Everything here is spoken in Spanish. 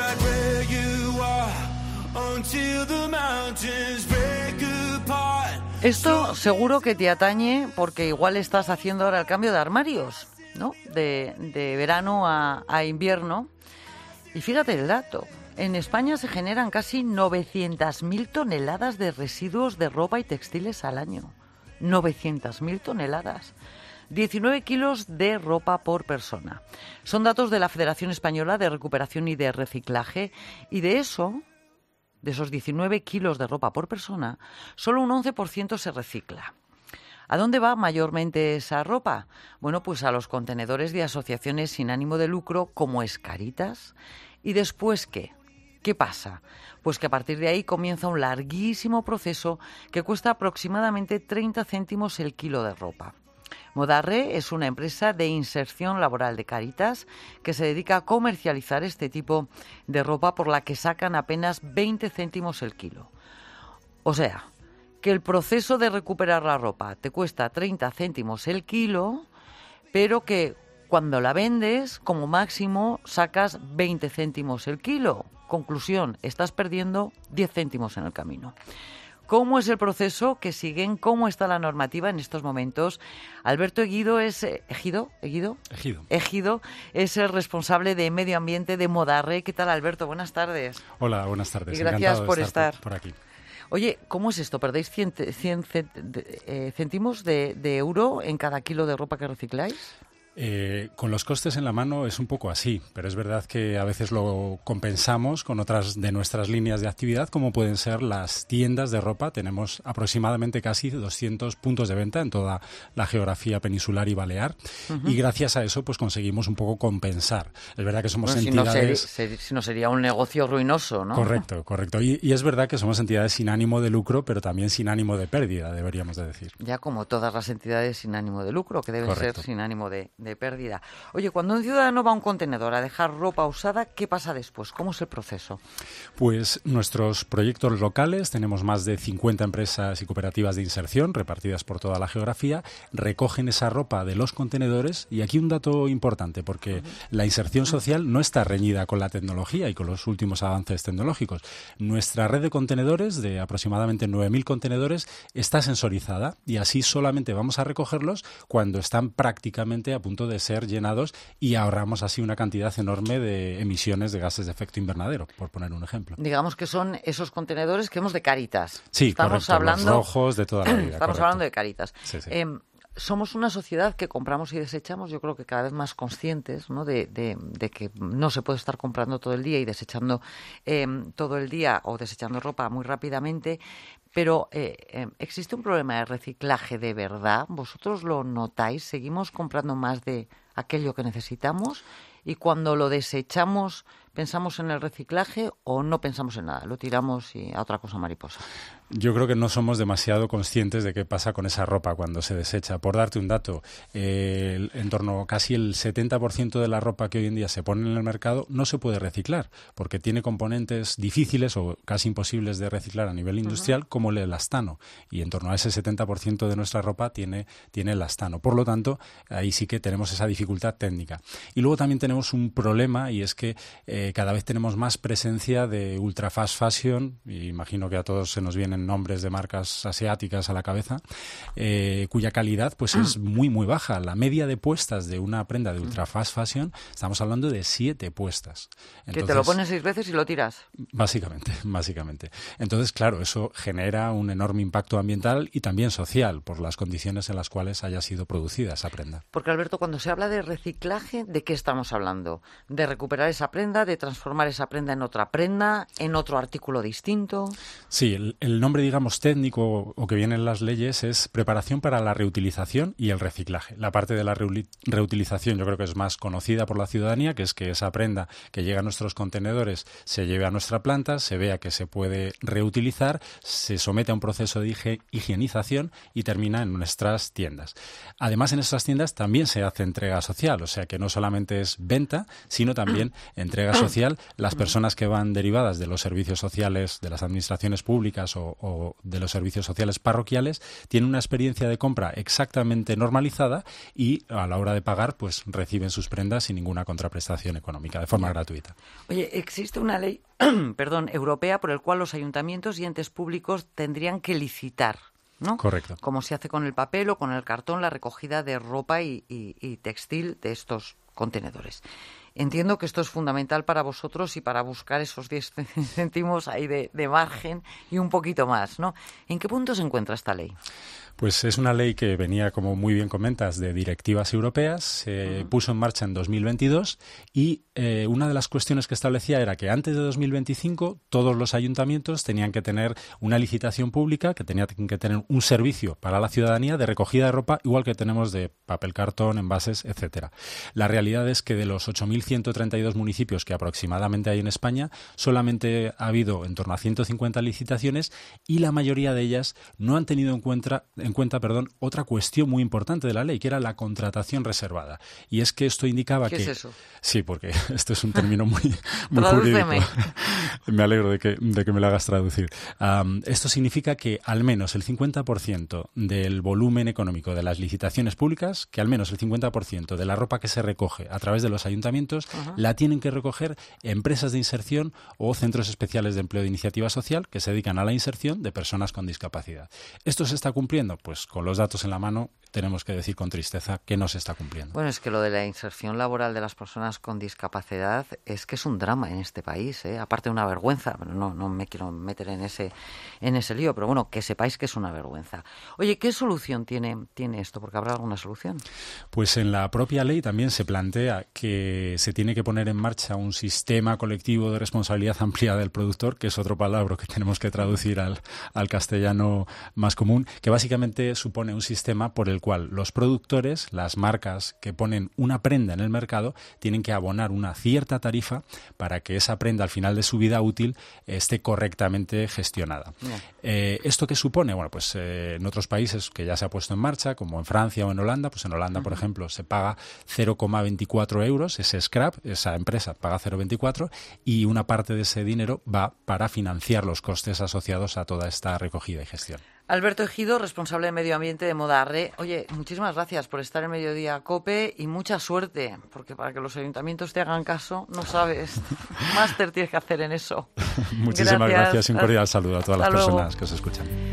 right where you are until the mountains break apart. Esto seguro que te atañe porque igual estás haciendo ahora el cambio de armarios, ¿no? De verano a invierno. Y fíjate el dato. En España se generan casi 900.000 toneladas de residuos de ropa y textiles al año. 900.000 toneladas. 19 kilos de ropa por persona. Son datos de la Federación Española de Recuperación y de Reciclaje. Y de esos 19 kilos de ropa por persona, solo un 11% se recicla. ¿A dónde va mayormente esa ropa? Bueno, pues a los contenedores de asociaciones sin ánimo de lucro como es Cáritas. ¿Y después qué? ¿Qué pasa? Pues que a partir de ahí comienza un larguísimo proceso que cuesta aproximadamente 30 céntimos el kilo de ropa. Modarre es una empresa de inserción laboral de Cáritas que se dedica a comercializar este tipo de ropa por la que sacan apenas 20 céntimos el kilo. O sea, que el proceso de recuperar la ropa te cuesta 30 céntimos el kilo, pero que cuando la vendes, como máximo, sacas 20 céntimos el kilo. Conclusión, estás perdiendo 10 céntimos en el camino. ¿Cómo es el proceso que siguen? ¿Cómo está la normativa en estos momentos? Alberto Eguido es... ¿Egido? Egido es el responsable de Medio Ambiente de Modarre. ¿Qué tal, Alberto? Buenas tardes. Hola, buenas tardes. Y gracias por estar por aquí. Oye, ¿cómo es esto? ¿Perdéis 100 céntimos de euro en cada kilo de ropa que recicláis? Con los costes en la mano es un poco así, pero es verdad que a veces lo compensamos con otras de nuestras líneas de actividad, como pueden ser las tiendas de ropa. Tenemos aproximadamente casi 200 puntos de venta en toda la geografía peninsular y balear, y gracias a eso pues conseguimos un poco compensar. Es verdad que somos entidades... Si no sería un negocio ruinoso, ¿no? Correcto. Y es verdad que somos entidades sin ánimo de lucro, pero también sin ánimo de pérdida, deberíamos de decir. Ya como todas las entidades sin ánimo de lucro, que deben ser sin ánimo de pérdida. Oye, cuando un ciudadano va a un contenedor a dejar ropa usada, ¿qué pasa después? ¿Cómo es el proceso? Pues nuestros proyectos locales, tenemos más de 50 empresas y cooperativas de inserción repartidas por toda la geografía, recogen esa ropa de los contenedores, y aquí un dato importante, porque la inserción social no está reñida con la tecnología y con los últimos avances tecnológicos. Nuestra red de contenedores, de aproximadamente 9.000 contenedores, está sensorizada, y así solamente vamos a recogerlos cuando están prácticamente a punto de ser llenados, y ahorramos así una cantidad enorme de emisiones de gases de efecto invernadero, por poner un ejemplo. Digamos que son esos contenedores que hemos de Cáritas. Sí, correcto, los rojos de toda la vida. Estamos hablando de Cáritas. Sí. Somos una sociedad que compramos y desechamos, yo creo que cada vez más conscientes, ¿no? de que no se puede estar comprando todo el día y desechando todo el día, o desechando ropa muy rápidamente. Pero ¿existe un problema de reciclaje de verdad? ¿Vosotros lo notáis? ¿Seguimos comprando más de aquello que necesitamos? Y cuando lo desechamos, ¿pensamos en el reciclaje o no pensamos en nada? Lo tiramos y a otra cosa mariposa. Yo creo que no somos demasiado conscientes de qué pasa con esa ropa cuando se desecha. Por darte un dato, en torno a casi el 70% de la ropa que hoy en día se pone en el mercado no se puede reciclar, porque tiene componentes difíciles o casi imposibles de reciclar a nivel industrial, como el elastano. Y en torno a ese 70% de nuestra ropa tiene elastano. Por lo tanto, ahí sí que tenemos esa dificultad técnica. Y luego también tenemos un problema, y es que cada vez tenemos más presencia de ultra fast fashion, y imagino que a todos se nos vienen nombres de marcas asiáticas a la cabeza, cuya calidad pues es muy muy baja. La media de puestas de una prenda de ultra fast fashion, estamos hablando de 7 puestas. Entonces, que te lo pones 6 veces y lo tiras. Básicamente. Entonces, claro, eso genera un enorme impacto ambiental y también social por las condiciones en las cuales haya sido producida esa prenda. Porque, Alberto, cuando se habla de reciclaje, ¿de qué estamos hablando? ¿De recuperar esa prenda, de transformar esa prenda en otra prenda, en otro artículo distinto? Sí, el nombre, digamos, técnico o que viene en las leyes es preparación para la reutilización y el reciclaje. La parte de la reutilización yo creo que es más conocida por la ciudadanía, que es que esa prenda que llega a nuestros contenedores se lleve a nuestra planta, se vea que se puede reutilizar, se somete a un proceso de higienización y termina en nuestras tiendas. Además, en nuestras tiendas también se hace entrega social, o sea que no solamente es venta, sino también entrega social, las personas que van derivadas de los servicios sociales de las administraciones públicas o de los servicios sociales parroquiales tienen una experiencia de compra exactamente normalizada y a la hora de pagar pues reciben sus prendas sin ninguna contraprestación económica, de forma gratuita. Oye, existe una ley europea por el cual los ayuntamientos y entes públicos tendrían que licitar, ¿no? Correcto. Como se hace con el papel o con el cartón, la recogida de ropa y textil de estos contenedores. Entiendo que esto es fundamental para vosotros y para buscar esos 10 céntimos ahí de margen y un poquito más, ¿no? ¿En qué punto se encuentra esta ley? Pues es una ley que venía, como muy bien comentas, de directivas europeas, se puso en marcha en 2022 y una de las cuestiones que establecía era que antes de 2025 todos los ayuntamientos tenían que tener una licitación pública, que tenían que tener un servicio para la ciudadanía de recogida de ropa, igual que tenemos de papel, cartón, envases, etcétera. La realidad es que de los 8.132 municipios que aproximadamente hay en España, solamente ha habido en torno a 150 licitaciones y la mayoría de ellas no han tenido en cuenta, otra cuestión muy importante de la ley, que era la contratación reservada. Y es que esto indicaba ¿Qué que... es eso? Sí, porque esto es un término muy jurídico. Me alegro de que me lo hagas traducir. Esto significa que al menos el 50% del volumen económico de las licitaciones públicas, que al menos el 50% de la ropa que se recoge a través de los ayuntamientos, la tienen que recoger empresas de inserción o centros especiales de empleo de iniciativa social que se dedican a la inserción de personas con discapacidad. ¿Esto se está cumpliendo? Pues con los datos en la mano tenemos que decir con tristeza que no se está cumpliendo. Bueno, es que lo de la inserción laboral de las personas con discapacidad es que es un drama en este país, ¿eh? Aparte de una vergüenza, pero no me quiero meter en ese lío, pero bueno, que sepáis que es una vergüenza. Oye, ¿qué solución tiene esto? Porque habrá alguna solución. Pues en la propia ley también se plantea que se tiene que poner en marcha un sistema colectivo de responsabilidad ampliada del productor, que es otro palabra que tenemos que traducir al castellano más común, que básicamente supone un sistema por el cual los productores, las marcas que ponen una prenda en el mercado, tienen que abonar una cierta tarifa para que esa prenda al final de su vida útil esté correctamente gestionada. ¿Esto qué supone? Bueno, pues en otros países que ya se ha puesto en marcha, como en Francia o en Holanda, pues en Holanda, por ejemplo, se paga 0,24 euros, ese scrap, esa empresa paga 0,24 y una parte de ese dinero va para financiar los costes asociados a toda esta recogida y gestión. Alberto Ejido, responsable de Medio Ambiente de Modarre. Oye, muchísimas gracias por estar en Mediodía COPE y mucha suerte, porque para que los ayuntamientos te hagan caso, no sabes, máster tienes que hacer en eso. Muchísimas gracias y un cordial saludo a todas las personas que os escuchan.